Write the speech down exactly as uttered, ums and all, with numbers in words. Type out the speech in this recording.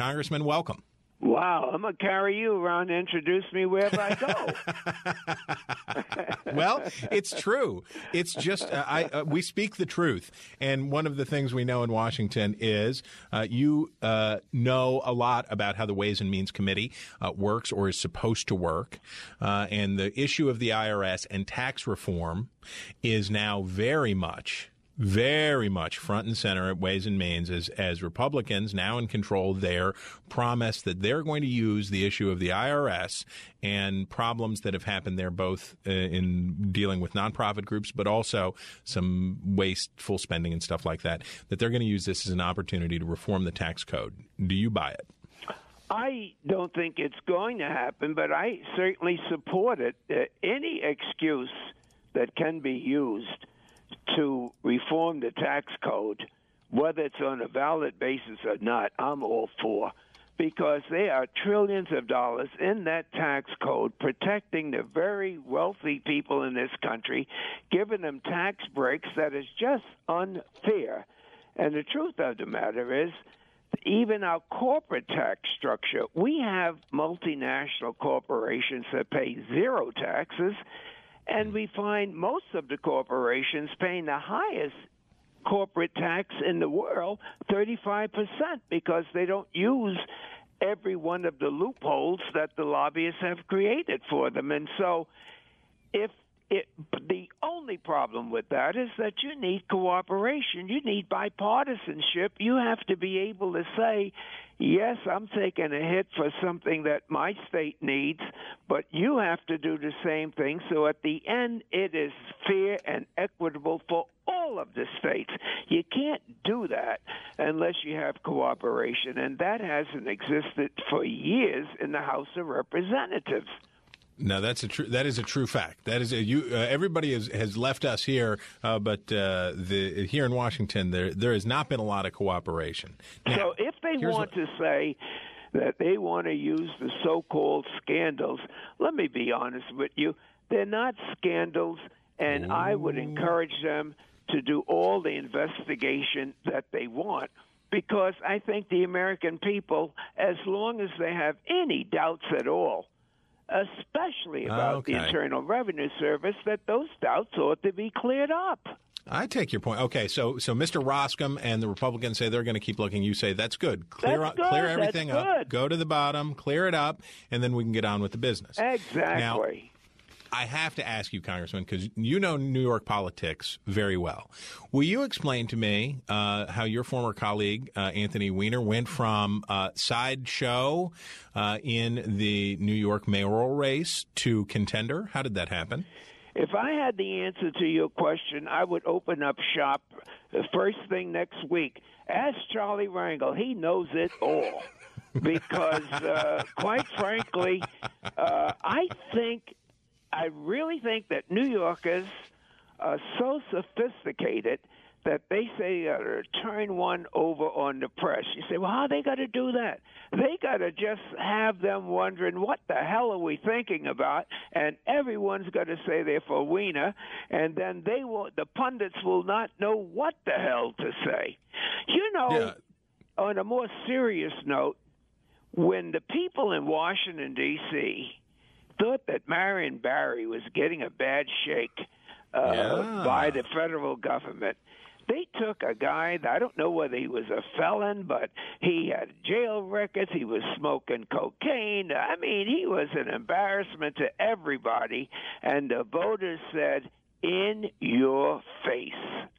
Congressman, welcome. Wow, I'm going to carry you around and introduce me wherever I go. Well, it's true. It's just, uh, I, uh, we speak the truth. And one of the things we know in Washington is uh, you uh, know a lot about how the Ways and Means Committee uh, works or is supposed to work. Uh, and the issue of the I R S and tax reform is now very much very much front and center at Ways and Means as, as Republicans now in control there promise that they're going to use the issue of the I R S and problems that have happened there both uh, in dealing with nonprofit groups, but also some wasteful spending and stuff like that, that they're going to use this as an opportunity to reform the tax code. Do you buy it? I don't think it's going to happen, but I certainly support it. Uh, any excuse that can be used to reform the tax code, whether it's on a valid basis or not, I'm all for, because there are trillions of dollars in that tax code protecting the very wealthy people in this country, giving them tax breaks that is just unfair. And the truth of the matter is, even our corporate tax structure, we have multinational corporations that pay zero taxes, and we find most of the corporations paying the highest corporate tax in the world, thirty-five percent, because they don't use every one of the loopholes that the lobbyists have created for them. And so if it, the only problem with that is that you need cooperation. You need bipartisanship. You have to be able to say, yes, I'm taking a hit for something that my state needs, but you have to do the same thing. So at the end, it is fair and equitable for all of the states. You can't do that unless you have cooperation, and that hasn't existed for years in the House of Representatives. No, that's a true. That is a true fact. That is a, you. Uh, everybody has, has left us here, uh, but uh, the here in Washington, there there has not been a lot of cooperation. Now, so if they want what, to say that they want to use the so-called scandals, let me be honest with you, they're not scandals, and ooh. I would encourage them to do all the investigation that they want. Because I think the American people, as long as they have any doubts at all, especially about okay. the Internal Revenue Service, that those doubts ought to be cleared up. I take your point. Okay, so so Mister Roskam and the Republicans say they're going to keep looking. You say that's good. Clear that's good. clear everything that's up. Good. Go to the bottom, clear it up, and then we can get on with the business. Exactly. Now, I have to ask you, Congressman, because you know New York politics very well. Will you explain to me uh, how your former colleague, uh, Anthony Weiner, went from uh, sideshow uh, in the New York mayoral race to contender? How did that happen? If I had the answer to your question, I would open up shop the first thing next week. Ask Charlie Rangel. He knows it all. Because, uh, quite frankly, uh, I think... I really think that New Yorkers are so sophisticated that they say uh, turn one over on the press. You say, well, how they got to do that? They got to just have them wondering, what the hell are we thinking about? And everyone's got to say they're for Weiner, and then they will. The pundits will not know what the hell to say. You know, yeah. On a more serious note, when the people in Washington, D C thought that Marion Barry was getting a bad shake uh, yeah. by the federal government, they took a guy, I don't know whether he was a felon, but he had jail records, he was smoking cocaine. I mean, he was an embarrassment to everybody, and the voters said, in your face.